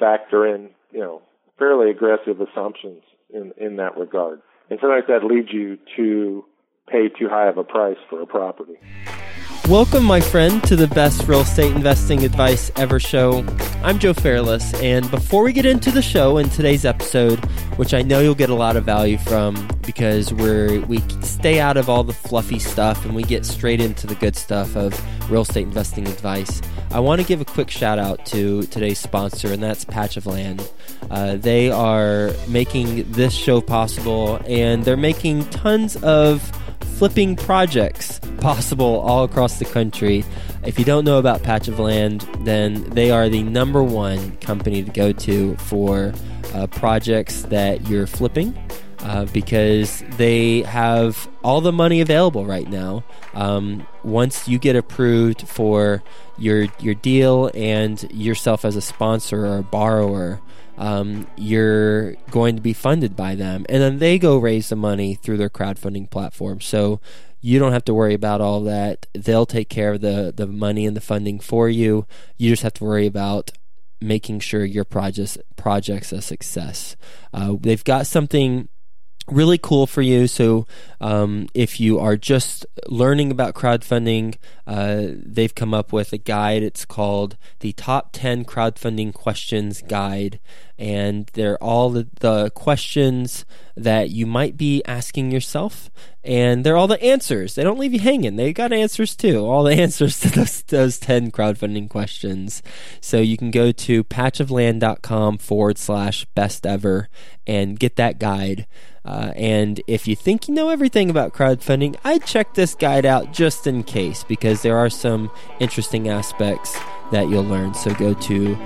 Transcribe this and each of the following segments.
factor in, fairly aggressive assumptions in that regard. And sometimes that leads you to pay too high of a price for a property. Welcome, my friend, to the best real estate investing advice ever show. I'm Joe Fairless, and before we get into the show in today's episode, which I know you'll get a lot of value from because we stay out of all the fluffy stuff and we get straight into the good stuff of real estate investing advice, I want to give a quick shout out to today's sponsor, and that's Patch of Land. They are making this show possible, and they're making tons of flipping projects possible all across the country. If you don't know about Patch of Land, then they are the number one company to go to for projects that you're flipping because they have all the money available right now. Once you get approved for your deal and yourself as a sponsor or a borrower, you're going to be funded by them, and then they go raise the money through their crowdfunding platform. So you don't have to worry about all that. They'll take care of the money and the funding for you. You just have to worry about making sure your project's a success. They've got something really cool for you. So if you are just learning about crowdfunding, they've come up with a guide. It's called the Top 10 Crowdfunding Questions Guide. And they're all the questions that you might be asking yourself. And they're all the answers. They don't leave you hanging. They got answers too. All the answers to those 10 crowdfunding questions. So you can go to patchofland.com/best ever and get that guide. And if you think you know everything about crowdfunding, I'd check this guide out just in case, because there are some interesting aspects that you'll learn. So go to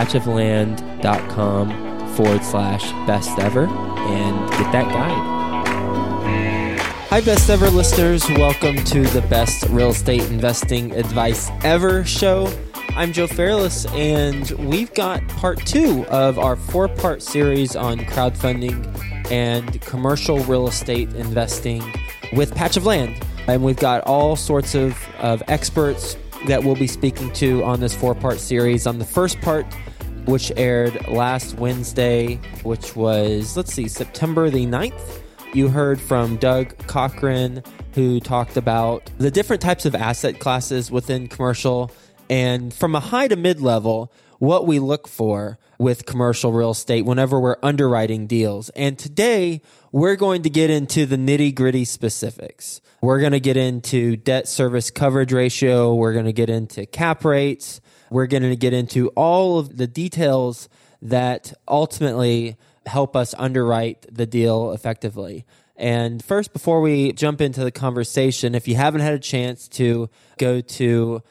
patchofland.com/best ever and get that guide. Hi, Best Ever listeners. Welcome to the best real estate investing advice ever show. I'm Joe Fairless, and we've got part 2 of our 4-part series on crowdfunding and commercial real estate investing with Patch of Land. And we've got all sorts of experts that we'll be speaking to on this 4-part series. On the first part, which aired last Wednesday, which was, September the 9th, you heard from Doug Cochran, who talked about the different types of asset classes within commercial, and from a high to mid-level, what we look for with commercial real estate whenever we're underwriting deals. And today, we're going to get into the nitty-gritty specifics. We're going to get into debt service coverage ratio. We're going to get into cap rates. We're going to get into all of the details that ultimately help us underwrite the deal effectively. And first, before we jump into the conversation, if you haven't had a chance to go to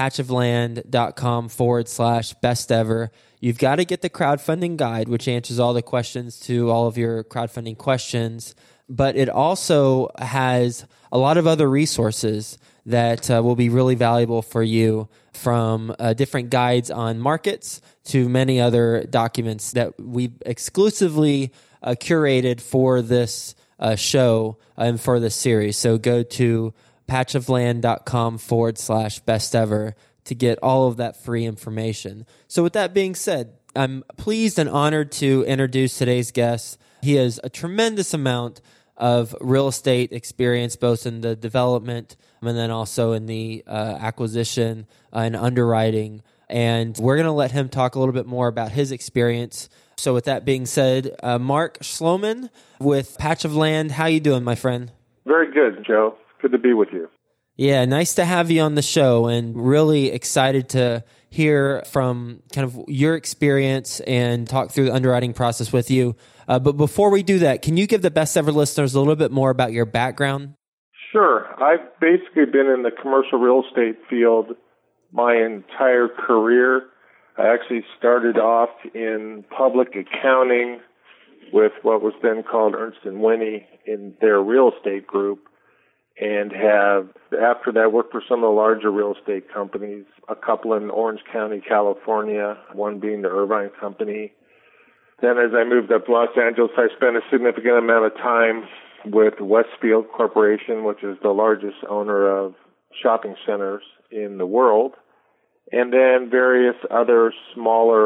patchofland.com/best ever, you've got to get the crowdfunding guide, which answers all the questions to all of your crowdfunding questions. But it also has a lot of other resources that will be really valuable for you, from different guides on markets to many other documents that we've exclusively curated for this show and for this series. So go to patchofland.com/best ever to get all of that free information. So with that being said, I'm pleased and honored to introduce today's guest. He has a tremendous amount of real estate experience, both in the development and then also in the acquisition and underwriting. And we're going to let him talk a little bit more about his experience. So with that being said, Mark Schloman with Patch of Land, how you doing, my friend? Very good, Joe. Good to be with you. Yeah, nice to have you on the show, and really excited to hear from kind of your experience and talk through the underwriting process with you. But before we do that, can you give the Best Ever listeners a little bit more about your background? Sure. I've basically been in the commercial real estate field my entire career. I actually started off in public accounting with what was then called Ernst & Winnie in their real estate group, and have, after that, worked for some of the larger real estate companies, a couple in Orange County, California, one being the Irvine Company. Then as I moved up to Los Angeles, I spent a significant amount of time with Westfield Corporation, which is the largest owner of shopping centers in the world, and then various other smaller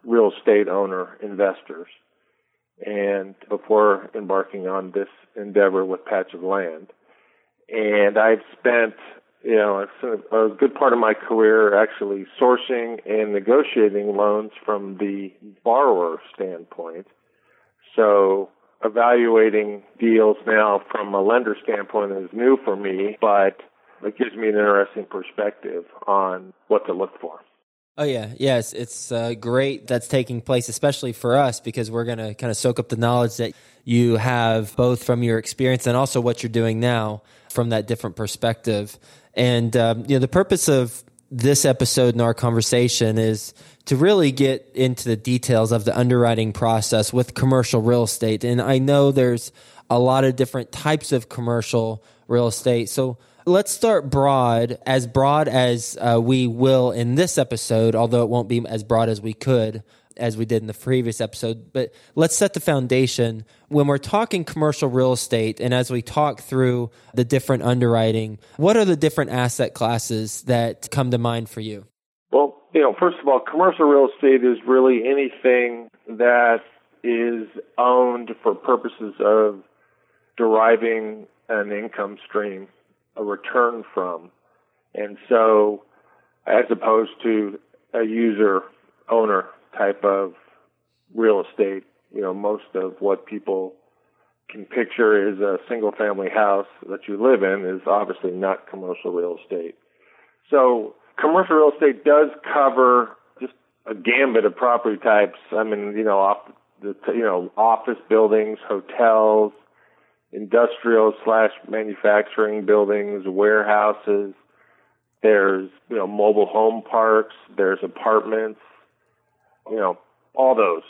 real estate owner investors. And before embarking on this endeavor with Patch of Land. And I've spent, a good part of my career actually sourcing and negotiating loans from the borrower standpoint. So evaluating deals now from a lender standpoint is new for me, but it gives me an interesting perspective on what to look for. Oh, yeah. Yes, it's great that's taking place, especially for us, because we're going to kind of soak up the knowledge that you have both from your experience and also what you're doing now from that different perspective. And, the purpose of this episode in our conversation is to really get into the details of the underwriting process with commercial real estate. And I know there's a lot of different types of commercial real estate. So let's start broad as we will in this episode, although it won't be as broad as we could, as we did in the previous episode. But let's set the foundation. When we're talking commercial real estate, and as we talk through the different underwriting, what are the different asset classes that come to mind for you? Well, first of all, commercial real estate is really anything that is owned for purposes of deriving an income stream, a return from. And so, as opposed to a user-owner type of real estate, most of what people can picture is a single-family house that you live in is obviously not commercial real estate. So, commercial real estate does cover just a gambit of property types. I mean, office buildings, hotels, industrial/manufacturing buildings, warehouses. There's, mobile home parks. There's apartments. All those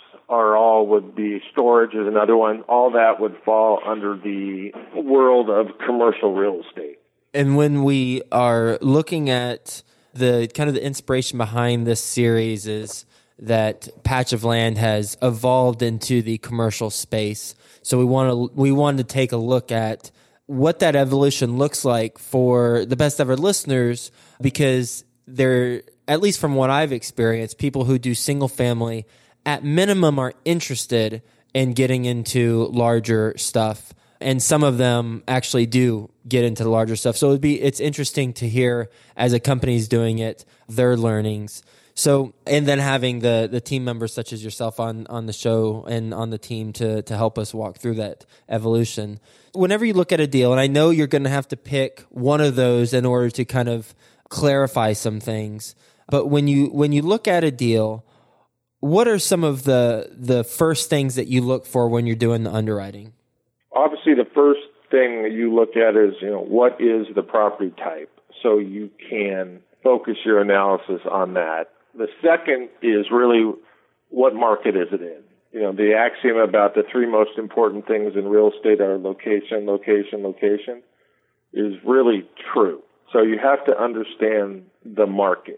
would be, storage is another one. All that would fall under the world of commercial real estate. And when we are looking at the kind of the inspiration behind this series is that Patch of Land has evolved into the commercial space. So we wanted to take a look at what that evolution looks like for the best ever listeners, because they're, at least from what I've experienced, people who do single family at minimum are interested in getting into larger stuff. And some of them actually do get into the larger stuff. So it's interesting to hear, as a company's doing it, their learnings. So, and then having the team members such as yourself on the show and on the team to help us walk through that evolution. Whenever you look at a deal, and I know you're going to have to pick one of those in order to kind of clarify some things, but when you look at a deal, what are some of the first things that you look for when you're doing the underwriting? Obviously, the first thing that you look at is, what is the property type? So you can focus your analysis on that. The second is really, what market is it in? The axiom about the three most important things in real estate are location, location, location is really true. So you have to understand the market.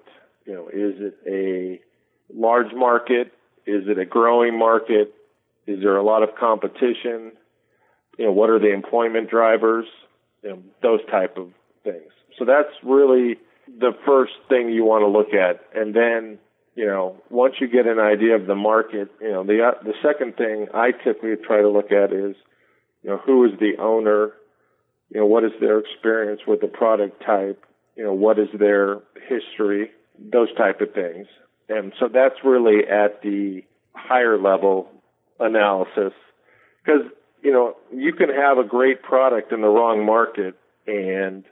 Is it a large market? Is it a growing market? Is there a lot of competition? What are the employment drivers? Those type of things. So that's really the first thing you want to look at. And then, once you get an idea of the market, the second thing I typically try to look at is, who is the owner? What is their experience with the product type? What is their history? Those type of things. And so that's really at the higher level analysis. Because, you can have a great product in the wrong market and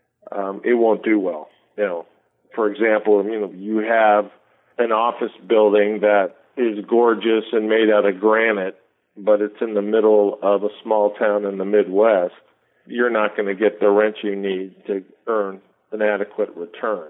it won't do well. For example, you have an office building that is gorgeous and made out of granite, but it's in the middle of a small town in the Midwest. You're not going to get the rent you need to earn an adequate return.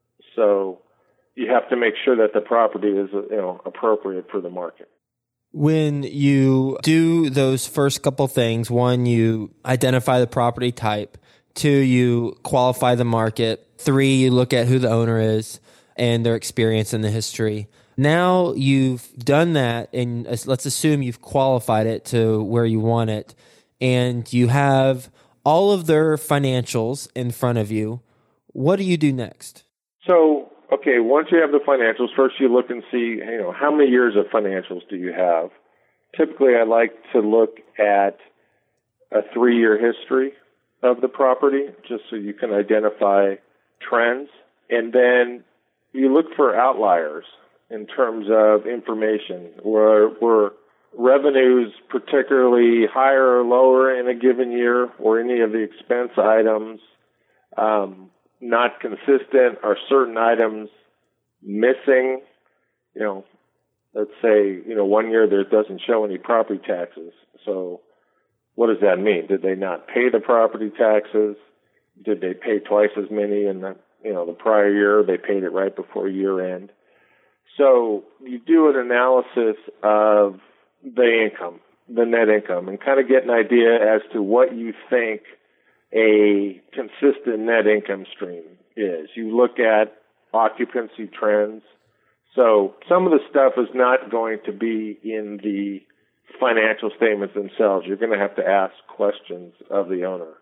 So you have to make sure that the property is, appropriate for the market. When you do those first couple things, one, you identify the property type. Two, you qualify the market. Three, you look at who the owner is and their experience in the history. Now you've done that, and let's assume you've qualified it to where you want it, and you have all of their financials in front of you. What do you do next? So Okay, once you have the financials, first you look and see, how many years of financials do you have? Typically, I like to look at a 3-year history of the property, just so you can identify trends. And then you look for outliers in terms of information. Were revenues particularly higher or lower in a given year, or any of the expense items not consistent? Are certain items missing? Let's say, 1 year there doesn't show any property taxes. So what does that mean? Did they not pay the property taxes? Did they pay twice as many in the prior year? They paid it right before year end. So you do an analysis of the income, the net income, and kind of get an idea as to what you think a consistent net income stream is. You look at occupancy trends. So some of the stuff is not going to be in the financial statements themselves. You're going to have to ask questions of the owner.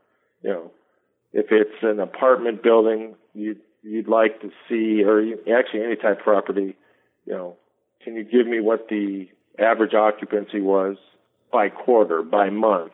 If it's an apartment building, you'd like to see, or actually any type of property, can you give me what the average occupancy was by quarter, by month?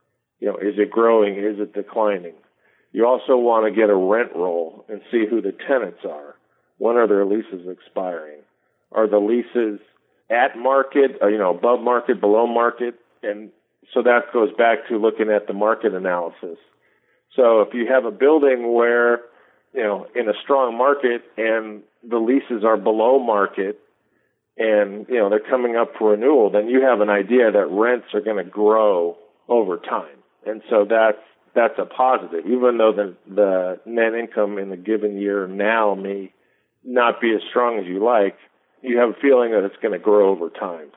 Is it growing? Is it declining? You also want to get a rent roll and see who the tenants are. When are their leases expiring? Are the leases at market, above market, below market? And so that goes back to looking at the market analysis. So if you have a building where, in a strong market and the leases are below market and, they're coming up for renewal, then you have an idea that rents are going to grow over time. And so that's a positive, even though the net income in a given year now may not be as strong as you like. You have a feeling that it's going to grow over time.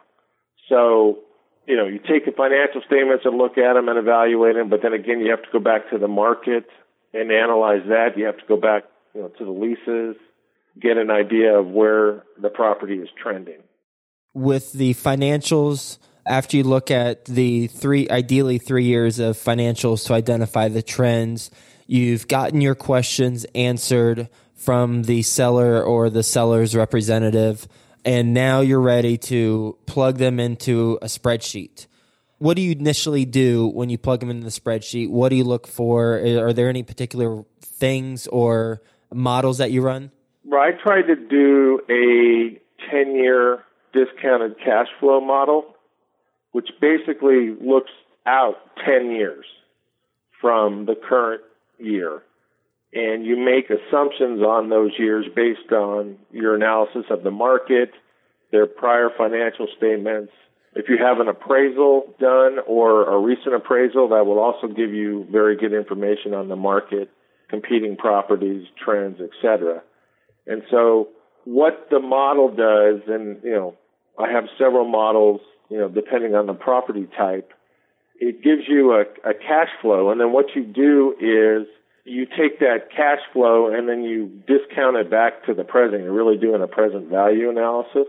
So, you take the financial statements and look at them and evaluate them, but then again, you have to go back to the market and analyze that. You have to go back, to the leases, get an idea of where the property is trending. With the financials, after you look at the ideally 3 years of financials to identify the trends, you've gotten your questions answered from the seller or the seller's representative, and now you're ready to plug them into a spreadsheet. What do you initially do when you plug them into the spreadsheet? What do you look for? Are there any particular things or models that you run? Well, I try to do a 10-year discounted cash flow model, which basically looks out 10 years from the current year. And you make assumptions on those years based on your analysis of the market, their prior financial statements. If you have an appraisal done or a recent appraisal, that will also give you very good information on the market, competing properties, trends, etc. And so what the model does, and, I have several models, depending on the property type, it gives you a cash flow. And then what you do is you take that cash flow and then you discount it back to the present. You're really doing a present value analysis.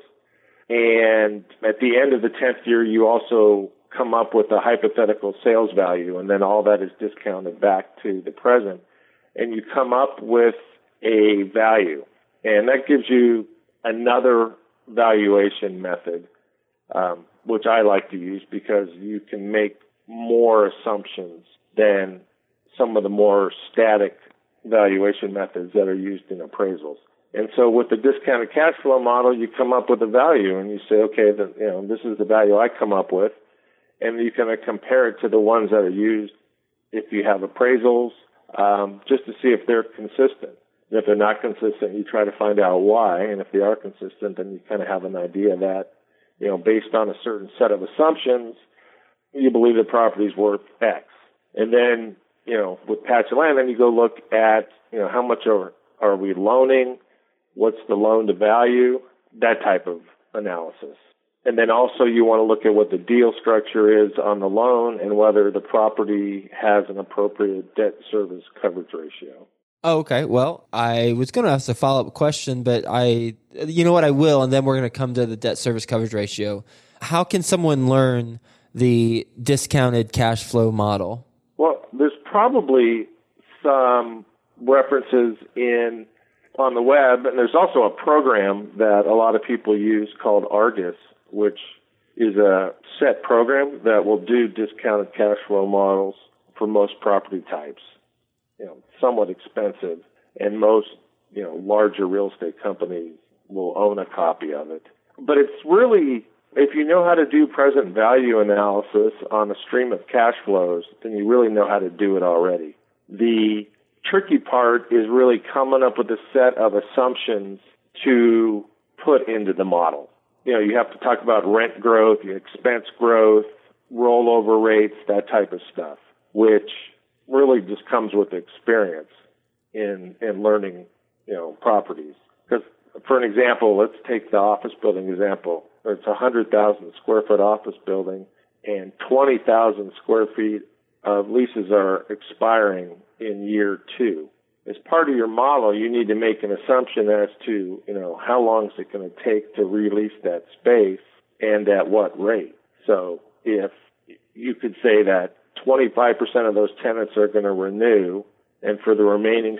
And at the end of the 10th year, you also come up with a hypothetical sales value, and then all that is discounted back to the present. And you come up with a value. And that gives you another valuation method, which I like to use because you can make more assumptions than some of the more static valuation methods that are used in appraisals. And so with the discounted cash flow model, you come up with a value and you say, okay, this is the value I come up with. And you can compare it to the ones that are used if you have appraisals, just to see if they're consistent. And if they're not consistent, you try to find out why. And if they are consistent, then you kind of have an idea that, based on a certain set of assumptions, you believe the property is worth X. And then, with patch of land, then you go look at, how much are we loaning? What's the loan to value? That type of analysis. And then also you want to look at what the deal structure is on the loan and whether the property has an appropriate debt service coverage ratio. Oh, okay. Well, I was going to ask a follow-up question, but I will, and then we're going to come to the debt service coverage ratio. How can someone learn the discounted cash flow model? Well, there's probably some references in on the web, and there's also a program that a lot of people use called Argus, which is a set program that will do discounted cash flow models for most property types. Somewhat expensive, and most, larger real estate companies will own a copy of it. But it's really, if you know how to do present value analysis on a stream of cash flows, then you really know how to do it already. The tricky part is really coming up with a set of assumptions to put into the model. You have to talk about rent growth, expense growth, rollover rates, that type of stuff, which really just comes with experience in learning, properties. Because, for an example, let's take the office building example. It's a 100,000 square foot office building, and 20,000 square feet of leases are expiring in year 2. As part of your model, you need to make an assumption as to, how long is it going to take to release that space and at what rate. So if you could say that 25% of those tenants are going to renew, and for the remaining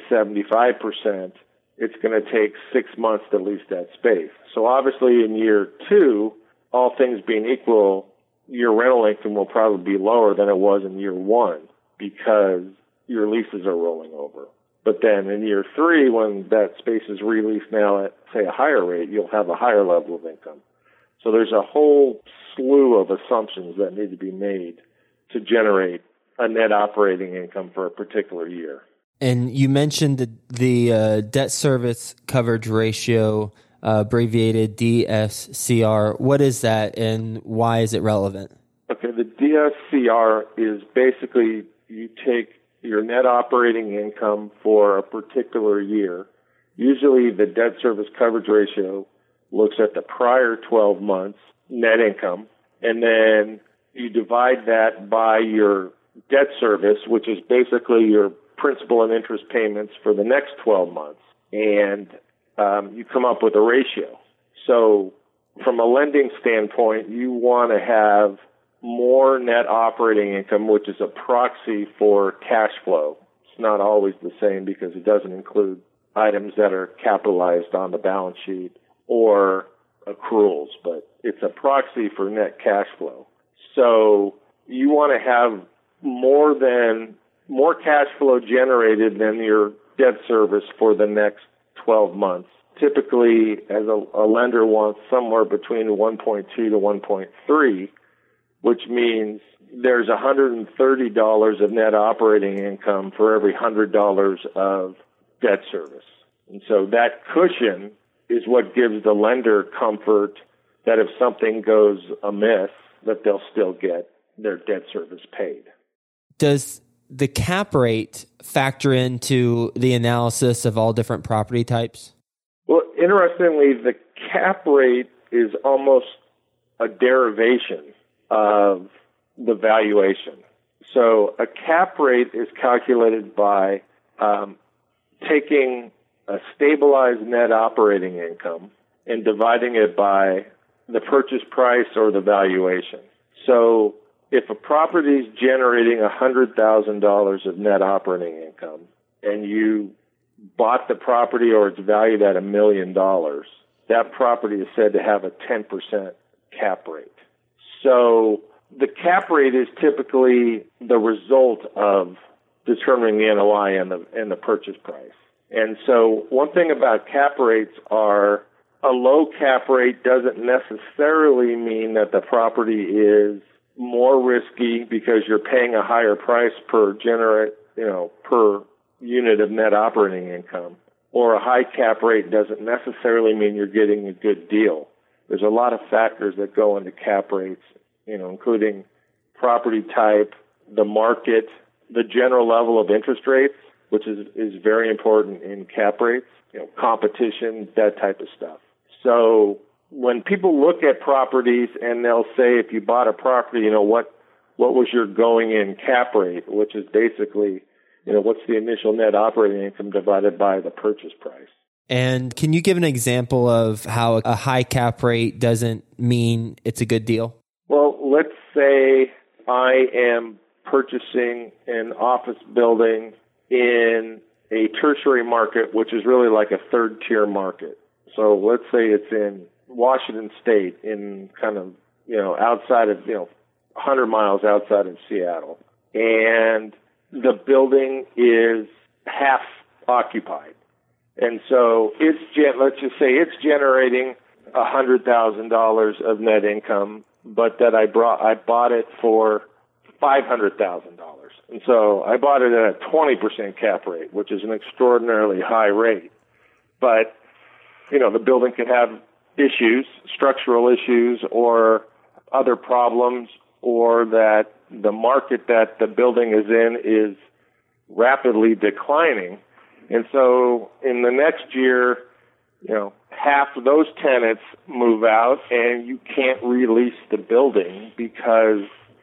75%, it's going to take 6 months to lease that space. So obviously in year 2, all things being equal, your rental income will probably be lower than it was in year 1 because your leases are rolling over. But then in year 3, when that space is released now at, say, a higher rate, you'll have a higher level of income. So there's a whole slew of assumptions that need to be made to generate a net operating income for a particular year. And you mentioned the debt service coverage ratio, abbreviated DSCR. What is that, and why is it relevant? Okay, the DSCR is basically you take your net operating income for a particular year. Usually the debt service coverage ratio looks at the prior 12 months net income, and then you divide that by your debt service, which is basically your principal and interest payments for the next 12 months, and you come up with a ratio. So from a lending standpoint, you want to have more net operating income, which is a proxy for cash flow. It's not always the same because it doesn't include items that are capitalized on the balance sheet or accruals, but it's a proxy for net cash flow. So you want to have more cash flow generated than your debt service for the next 12 months. Typically, as a lender wants somewhere between 1.2 to 1.3, which means there's $130 of net operating income for every $100 of debt service. And so that cushion is what gives the lender comfort that if something goes amiss, that they'll still get their debt service paid. Does the cap rate factor into the analysis of all different property types? Well, interestingly, the cap rate is almost a derivation of the valuation. So a cap rate is calculated by taking a stabilized net operating income and dividing it by the purchase price or the valuation. So if a property is generating $100,000 of net operating income and you bought the property or it's valued at $1 million, that property is said to have a 10% cap rate. So the cap rate is typically the result of determining the NOI and the purchase price. And so one thing about cap rates are a low cap rate doesn't necessarily mean that the property is more risky because you're paying a higher price per unit of net operating income. Or a high cap rate doesn't necessarily mean you're getting a good deal. There's a lot of factors that go into cap rates, including property type, the market, the general level of interest rates, which is very important in cap rates, competition, that type of stuff. So when people look at properties and they'll say, if you bought a property, what was your going in cap rate, which is basically, what's the initial net operating income divided by the purchase price. And can you give an example of how a high cap rate doesn't mean it's a good deal? Well, let's say I am purchasing an office building in a tertiary market, which is really like a third tier market. So let's say it's in Washington State, in kind of, outside of, 100 miles outside of Seattle. And the building is half occupied. And so let's just say it's generating $100,000 of net income, but that I bought it for $500,000. And so I bought it at a 20% cap rate, which is an extraordinarily high rate. But, the building could have issues, structural issues, or other problems, or that the market that the building is in is rapidly declining. And so in the next year, half of those tenants move out and you can't release the building because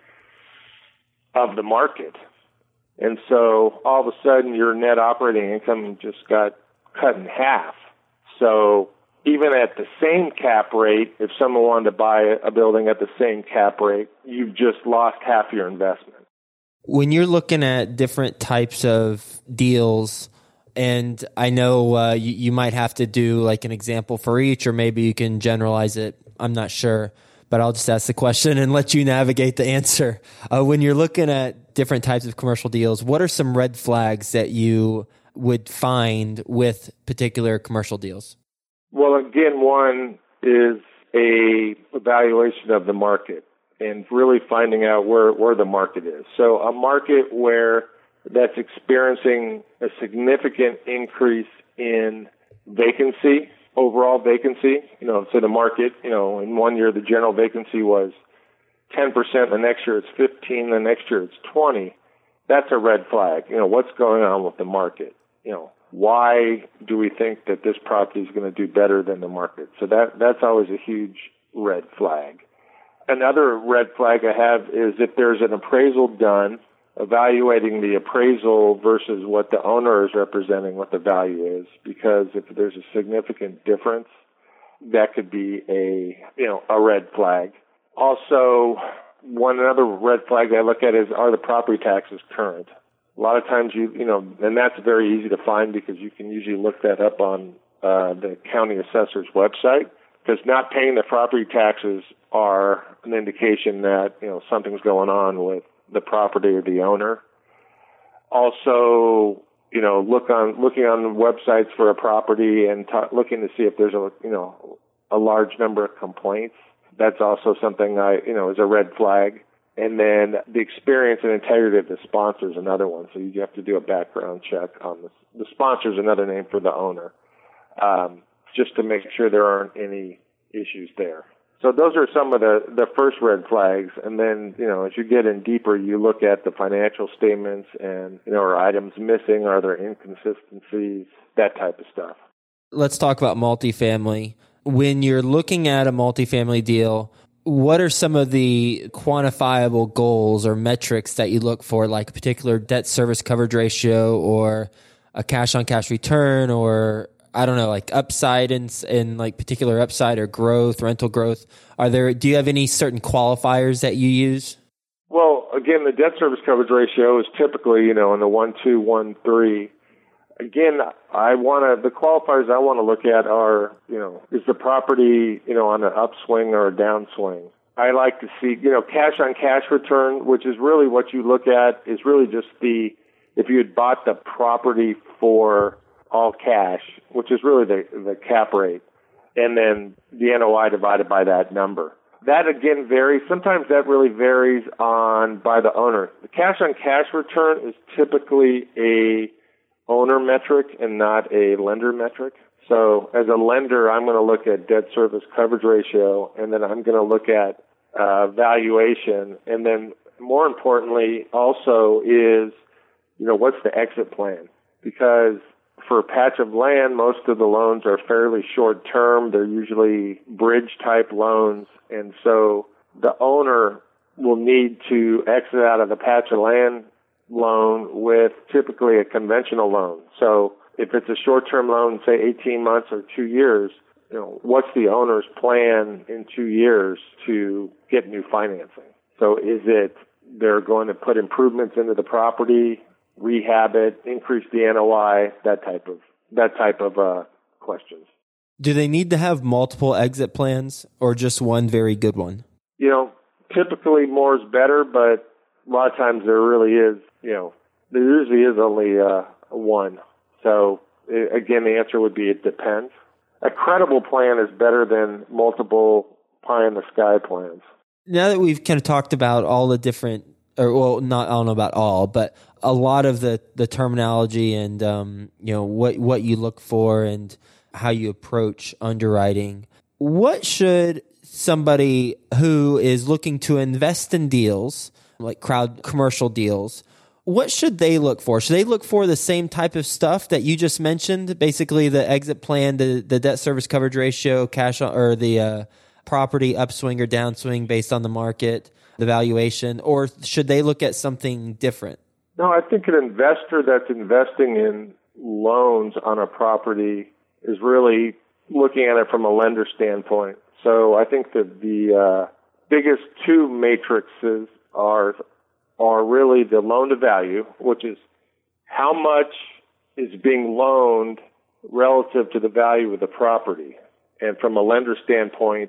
of the market. And so all of a sudden your net operating income just got cut in half. So even at the same cap rate, if someone wanted to buy a building at the same cap rate, you've just lost half your investment. When you're looking at different types of deals, and I know you might have to do like an example for each, or maybe you can generalize it. I'm not sure, but I'll just ask the question and let you navigate the answer. When you're looking at different types of commercial deals, what are some red flags that you would find with particular commercial deals? Well, again, one is a evaluation of the market and really finding out where the market is. So a market where that's experiencing a significant increase in vacancy, overall vacancy. So the market, in 1 year the general vacancy was 10%, the next year it's 15%, the next year it's 20%. That's a red flag. What's going on with the market? Why do we think that this property is going to do better than the market? So that's always a huge red flag. Another red flag I have is if there's an appraisal done, evaluating the appraisal versus what the owner is representing, what the value is, because if there's a significant difference, that could be a red flag. Also, another red flag I look at is, are the property taxes current? A lot of times and that's very easy to find because you can usually look that up on the county assessor's website, because not paying the property taxes are an indication that, something's going on with the property or the owner. Also, looking on websites for a property and looking to see if there's a large number of complaints. That's also something is a red flag. And then the experience and integrity of the sponsor is another one. So you have to do a background check on the sponsor is another name for the owner, just to make sure there aren't any issues there. So those are some of the first red flags. And then, as you get in deeper, you look at the financial statements and, are items missing? Are there inconsistencies? That type of stuff. Let's talk about multifamily. When you're looking at a multifamily deal, what are some of the quantifiable goals or metrics that you look for, like a particular debt service coverage ratio or a cash on cash return, or I don't know, like upside in like particular upside or growth, rental growth? Do you have any certain qualifiers that you use? Well, again, the debt service coverage ratio is typically, in the 1.2, 1.3. Again, the qualifiers I want to look at are, is the property, on an upswing or a downswing? I like to see, cash on cash return, which is really what you look at is really just if you had bought the property for all cash, which is really the cap rate, and then the NOI divided by that number. That again varies. Sometimes that really varies by the owner. The cash on cash return is typically a owner metric and not a lender metric. So as a lender, I'm going to look at debt service coverage ratio, and then I'm going to look at valuation, and then more importantly also is, what's the exit plan? Because for a patch of land, most of the loans are fairly short term. They're usually bridge type loans, and so the owner will need to exit out of the patch of land loan with typically a conventional loan. So if it's a short-term loan, say 18 months or 2 years, what's the owner's plan in 2 years to get new financing? So is it they're going to put improvements into the property rehab it, increase the NOI, that type of questions. Do they need to have multiple exit plans or just one very good one? Typically more is better, but a lot of times there really is, there usually is only one. So again, the answer would be it depends. A credible plan is better than multiple pie-in-the-sky plans. Now that we've kind of talked about all the different, I don't know about all, but a lot of the terminology and what you look for and how you approach underwriting, what should somebody who is looking to invest in deals, like commercial deals, what should they look for? Should they look for the same type of stuff that you just mentioned, basically the exit plan, the debt service coverage ratio, or the property upswing or downswing based on the market, the valuation, or should they look at something different? No, I think an investor that's investing in loans on a property is really looking at it from a lender standpoint. So I think that the biggest two matrices are really the loan to value, which is how much is being loaned relative to the value of the property. And from a lender standpoint,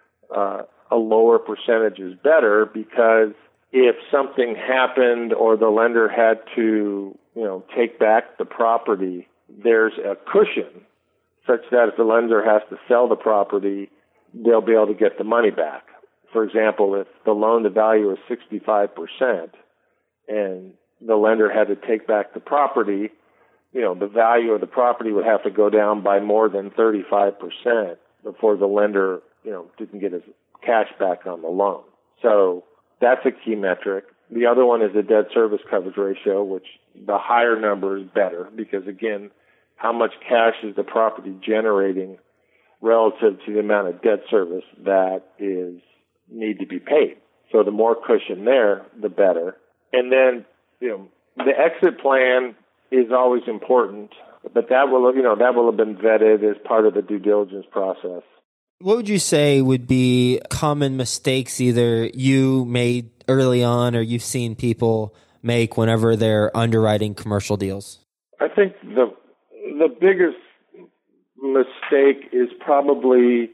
a lower percentage is better, because if something happened or the lender had to, take back the property, there's a cushion such that if the lender has to sell the property, they'll be able to get the money back. For example, if the loan to value is 65% and the lender had to take back the property, the value of the property would have to go down by more than 35% before the lender, didn't get his cash back on the loan. So that's a key metric. The other one is the debt service coverage ratio, which the higher number is better, because again, how much cash is the property generating relative to the amount of debt service that need to be paid. So the more cushion there, the better. And then, the exit plan is always important, but that will have been vetted as part of the due diligence process. What would you say would be common mistakes either you made early on or you've seen people make whenever they're underwriting commercial deals? I think the biggest mistake is probably,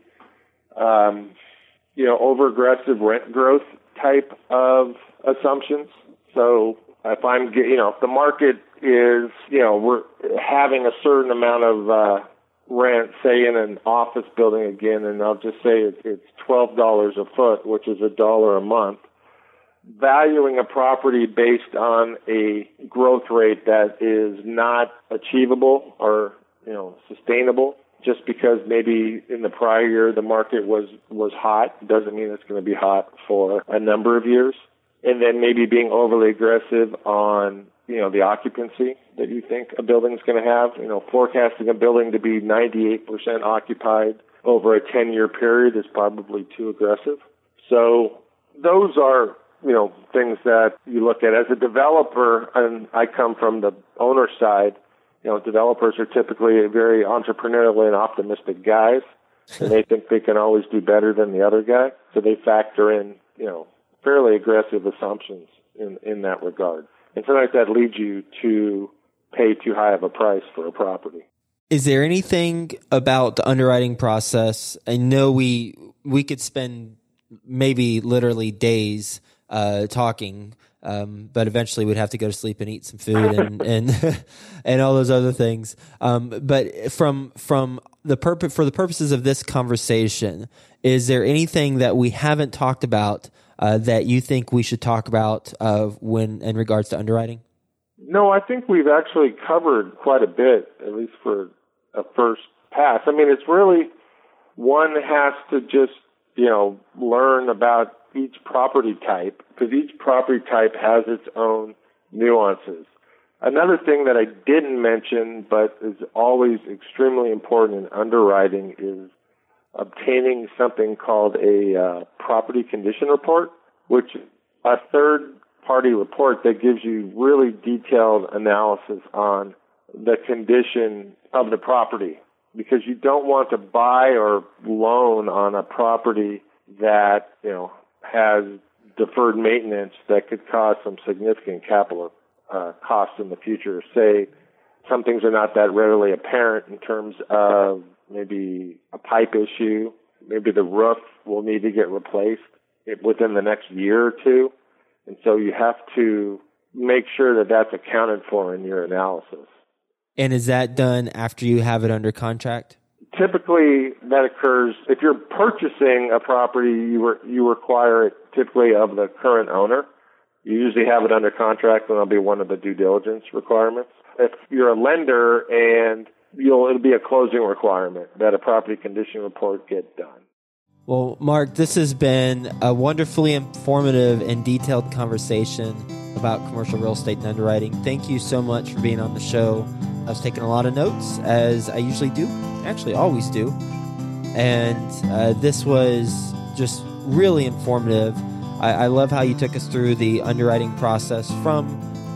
over-aggressive rent growth type of assumptions. So if if the market is, we're having a certain amount of rent, say in an office building again, and I'll just say it's $12 a foot, which is $1 a month, valuing a property based on a growth rate that is not achievable or, sustainable, just because maybe in the prior year the market was hot, doesn't mean it's going to be hot for a number of years. And then maybe being overly aggressive on, the occupancy that you think a building's going to have. Forecasting a building to be 98% occupied over a 10-year period is probably too aggressive. So those are, things that you look at. As a developer, and I come from the owner side, developers are typically very entrepreneurial and optimistic guys, and they think they can always do better than the other guy. So they factor in, fairly aggressive assumptions in that regard. And sometimes that leads you to pay too high of a price for a property. Is there anything about the underwriting process? I know we could spend maybe literally days talking, but eventually we'd have to go to sleep and eat some food and and all those other things. But for the purposes of this conversation, is there anything that we haven't talked about that you think we should talk about when in regards to underwriting? No, I think we've actually covered quite a bit, at least for a first pass. I mean, it's really, one has to just, learn about each property type, because each property type has its own nuances. Another thing that I didn't mention, but is always extremely important in underwriting, is obtaining something called a property condition report, which is a third-party report that gives you really detailed analysis on the condition of the property, because you don't want to buy or loan on a property that, has deferred maintenance that could cause some significant capital costs in the future. Say some things are not that readily apparent in terms of maybe a pipe issue, maybe the roof will need to get replaced within the next year or two. And so you have to make sure that that's accounted for in your analysis. And is that done after you have it under contract? Typically, that occurs if you're purchasing a property. You require it typically of the current owner. You usually have it under contract, and that'll be one of the due diligence requirements. If you're a lender, and it'll be a closing requirement that a property condition report get done. Well, Mark, this has been a wonderfully informative and detailed conversation about commercial real estate and underwriting. Thank you so much for being on the show. I was taking a lot of notes, as I usually do, actually always do. And this was just really informative. I love how you took us through the underwriting process from,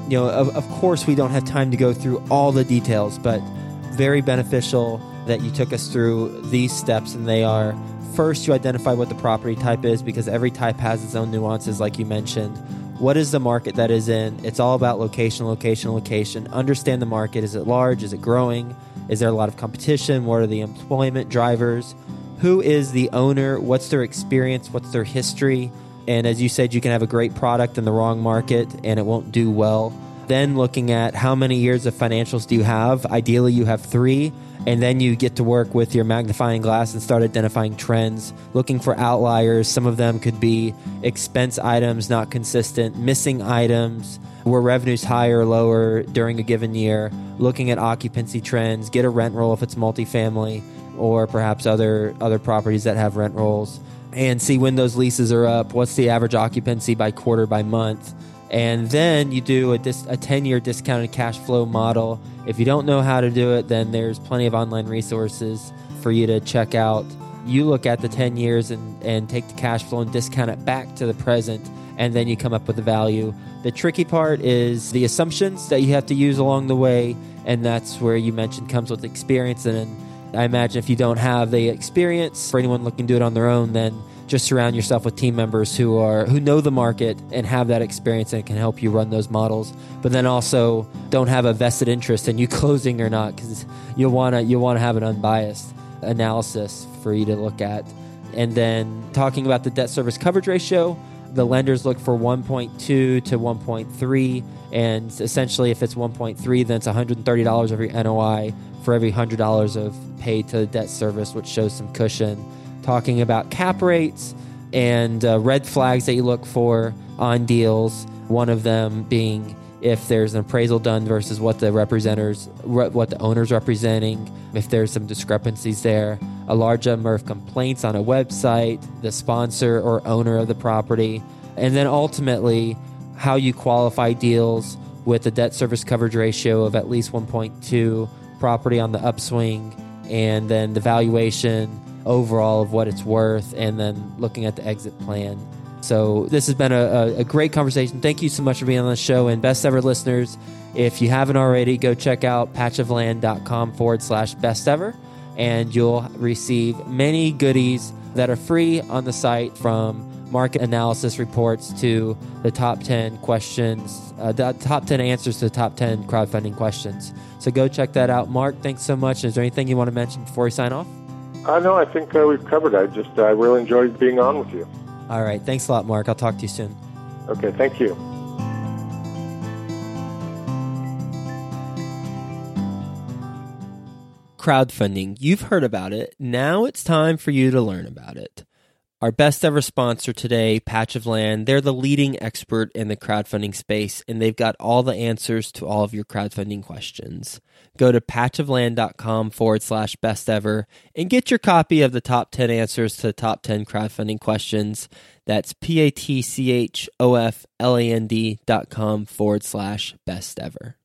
of course we don't have time to go through all the details, but very beneficial that you took us through these steps. And they are, first, you identify what the property type is, because every type has its own nuances, like you mentioned. What is the market that is in? It's all about location, location, location. Understand the market. Is it large? Is it growing? Is there a lot of competition? What are the employment drivers? Who is the owner? What's their experience? What's their history? And as you said, you can have a great product in the wrong market and it won't do well. Then looking at how many years of financials do you have? Ideally, you have 3. And then you get to work with your magnifying glass and start identifying trends, looking for outliers. Some of them could be expense items not consistent, missing items, where revenue's higher or lower during a given year, looking at occupancy trends, get a rent roll if it's multifamily, or perhaps other properties that have rent rolls, and see when those leases are up, what's the average occupancy by quarter, by month. And then you do a 10-year discounted cash flow model. If you don't know how to do it, then there's plenty of online resources for you to check out. You look at the 10 years and take the cash flow and discount it back to the present, and then you come up with the value. The tricky part is the assumptions that you have to use along the way, and that's where you mentioned comes with experience. And I imagine if you don't have the experience, for anyone looking to do it on their own, then just surround yourself with team members who know the market and have that experience and can help you run those models. But then also don't have a vested interest in you closing or not, because you'll want to have an unbiased analysis for you to look at. And then talking about the debt service coverage ratio, the lenders look for 1.2 to 1.3, and essentially if it's 1.3, then it's $130 every NOI for every $100 of paid to the debt service, which shows some cushion. Talking about cap rates and red flags that you look for on deals, one of them being if there's an appraisal done versus what the owner's representing, if there's some discrepancies there, a large number of complaints on a website, the sponsor or owner of the property, and then ultimately how you qualify deals with a debt service coverage ratio of at least 1.2, property on the upswing, and then the valuation overall of what it's worth, and then looking at the exit plan. So this has been a great conversation. Thank you so much for being on the show. And best ever listeners, if you haven't already, go check out patchofland.com/best ever, and you'll receive many goodies that are free on the site, from market analysis reports to the top 10 questions, the top 10 answers to the top 10 crowdfunding questions. So go check that out. Mark, thanks so much. Is there anything you want to mention before we sign off? No, I think we've covered it. I really enjoyed being on with you. All right. Thanks a lot, Mark. I'll talk to you soon. Okay. Thank you. Crowdfunding. You've heard about it. Now it's time for you to learn about it. Our best ever sponsor today, Patch of Land, they're the leading expert in the crowdfunding space, and they've got all the answers to all of your crowdfunding questions. Go to patchofland.com/best ever and get your copy of the top 10 answers to the top 10 crowdfunding questions. That's patchofland.com/best ever.